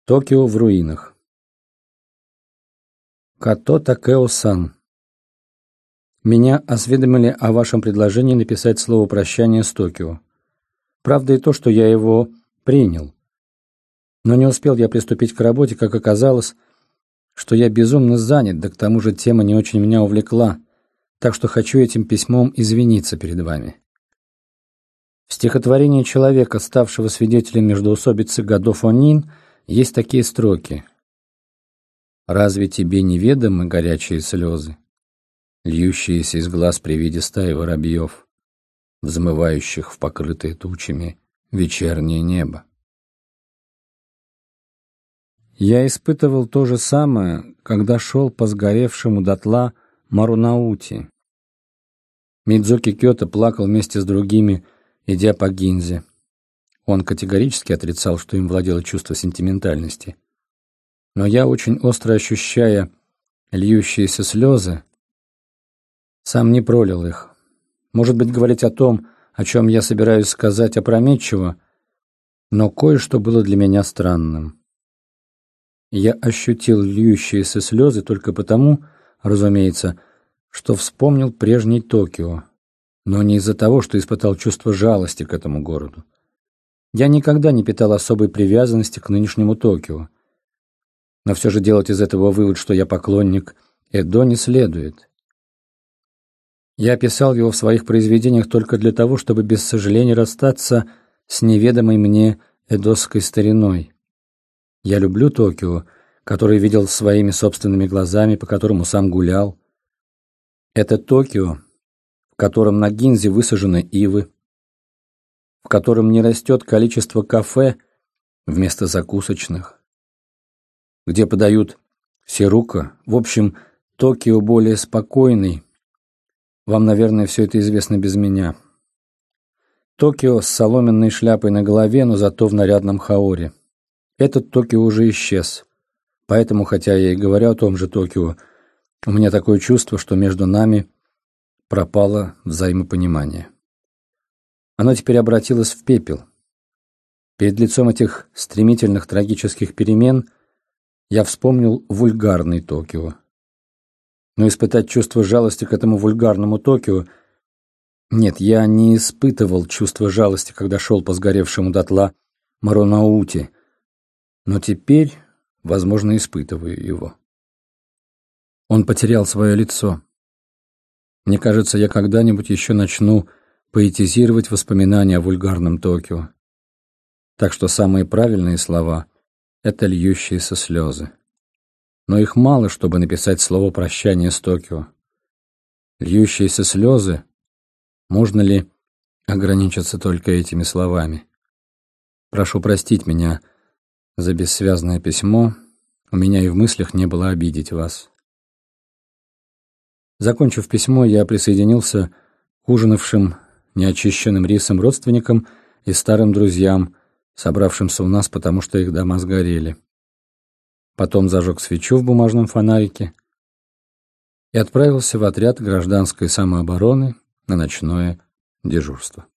Токио в руинах. Като Такео-сан. Меня осведомили о вашем предложении написать слово прощания с Токио. Правда и то, что я его принял. Но не успел я приступить к работе, как оказалось, что я безумно занят, да к тому же тема не очень меня увлекла, так что хочу этим письмом извиниться перед вами. В стихотворении человека, ставшего свидетелем междоусобицы годов Онин, есть такие строки: «Разве тебе неведомы горячие слезы, льющиеся из глаз при виде стаи воробьев, взмывающих в покрытое тучами вечернее небо?» Я испытывал то же самое, когда шел по сгоревшему дотла Марунаути. Мидзуки Кёто плакал вместе с другими, идя по Гинзе. Он категорически отрицал, что им владело чувство сентиментальности. Но я, очень остро ощущая льющиеся слезы, сам не пролил их. Может быть, говорить о том, о чем я собираюсь сказать, опрометчиво, но кое-что было для меня странным. Я ощутил льющиеся слезы только потому, разумеется, что вспомнил прежний Токио, но не из-за того, что испытал чувство жалости к этому городу. Я никогда не питал особой привязанности к нынешнему Токио, но все же делать из этого вывод, что я поклонник Эдо, не следует. Я писал его в своих произведениях только для того, чтобы без сожаления расстаться с неведомой мне эдосской стариной. Я люблю Токио, который видел своими собственными глазами, по которому сам гулял. Это Токио, в котором на Гинзе высажены ивы, в котором не растет количество кафе вместо закусочных, где подают сирука. В общем, Токио более спокойный. Вам, наверное, все это известно без меня. Токио с соломенной шляпой на голове, но зато в нарядном хаоре. Этот Токио уже исчез. Поэтому, хотя я и говорю о том же Токио, у меня такое чувство, что между нами пропало взаимопонимание. Оно теперь обратилось в пепел. Перед лицом этих стремительных трагических перемен я вспомнил вульгарный Токио. Но испытать чувство жалости к этому вульгарному Токио... Нет, я не испытывал чувства жалости, когда шел по сгоревшему дотла Марунаути, но теперь, возможно, испытываю его. Он потерял свое лицо. Мне кажется, я когда-нибудь еще начну поэтизировать воспоминания о вульгарном Токио. Так что самые правильные слова — это льющиеся слезы. Но их мало, чтобы написать слово «прощание» с Токио. Льющиеся слезы, можно ли ограничиться только этими словами? Прошу простить меня за бессвязное письмо, у меня и в мыслях не было обидеть вас. Закончив письмо, я присоединился к ужинавшим неочищенным рисом родственникам и старым друзьям, собравшимся у нас, потому что их дома сгорели. Потом зажег свечу в бумажном фонарике и отправился в отряд гражданской самообороны на ночное дежурство.